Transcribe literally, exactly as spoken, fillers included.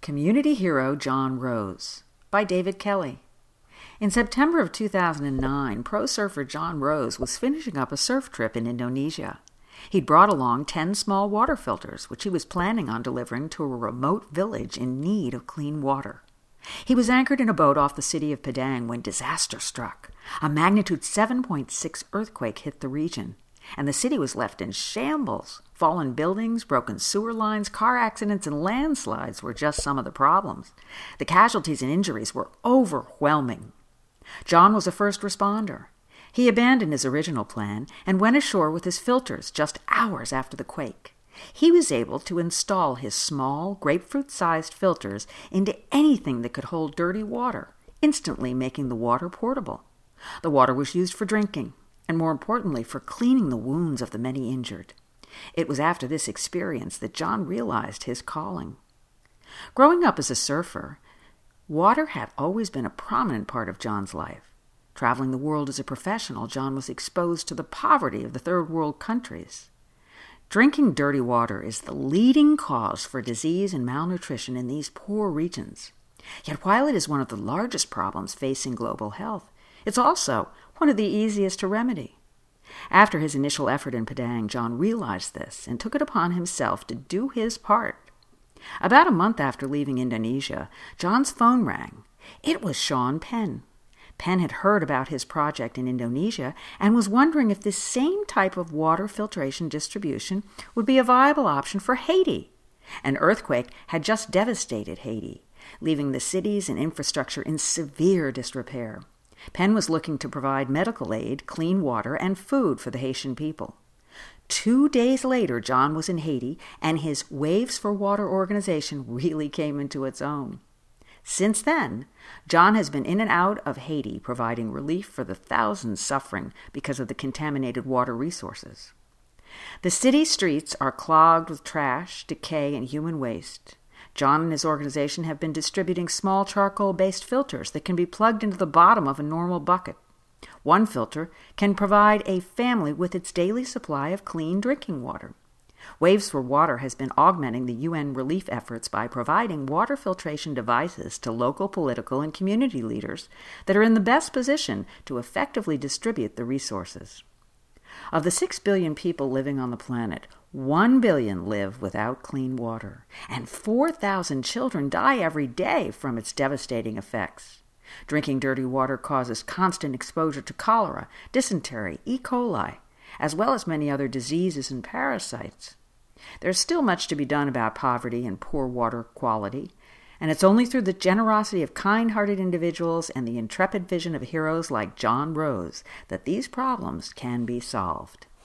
Community Hero John Rose by David Kelly. In September of two thousand nine, pro surfer John Rose was finishing up a surf trip in Indonesia. He'd brought along ten small water filters, which he was planning on delivering to a remote village in need of clean water. He was anchored in a boat off the city of Padang when disaster struck. A magnitude seven point six earthquake hit the region, and the city was left in shambles. Fallen buildings, broken sewer lines, car accidents, and landslides were just some of the problems. The casualties and injuries were overwhelming. John was a first responder. He abandoned his original plan and went ashore with his filters just hours after the quake. He was able to install his small, grapefruit-sized filters into anything that could hold dirty water, instantly making the water portable. The water was used for drinking, and more importantly, for cleaning the wounds of the many injured. It was after this experience that John realized his calling. Growing up as a surfer, water had always been a prominent part of John's life. Traveling the world as a professional, John was exposed to the poverty of the third world countries. Drinking dirty water is the leading cause for disease and malnutrition in these poor regions. Yet while it is one of the largest problems facing global health, it's also one of the easiest to remedy. After his initial effort in Padang, John realized this and took it upon himself to do his part. About a month after leaving Indonesia, John's phone rang. It was Sean Penn. Penn had heard about his project in Indonesia and was wondering if this same type of water filtration distribution would be a viable option for Haiti. An earthquake had just devastated Haiti, leaving the cities and infrastructure in severe disrepair. Penn was looking to provide medical aid, clean water, and food for the Haitian people. Two days later, John was in Haiti, and his Waves for Water organization really came into its own. Since then, John has been in and out of Haiti, providing relief for the thousands suffering because of the contaminated water resources. The city streets are clogged with trash, decay, and human waste. John and his organization have been distributing small charcoal-based filters that can be plugged into the bottom of a normal bucket. One filter can provide a family with its daily supply of clean drinking water. Waves for Water has been augmenting the U N relief efforts by providing water filtration devices to local political and community leaders that are in the best position to effectively distribute the resources. Of the six billion people living on the planet, one billion live without clean water, and four thousand children die every day from its devastating effects. Drinking dirty water causes constant exposure to cholera, dysentery, E. coli, as well as many other diseases and parasites. There's still much to be done about poverty and poor water quality, and it's only through the generosity of kind-hearted individuals and the intrepid vision of heroes like John Rose that these problems can be solved.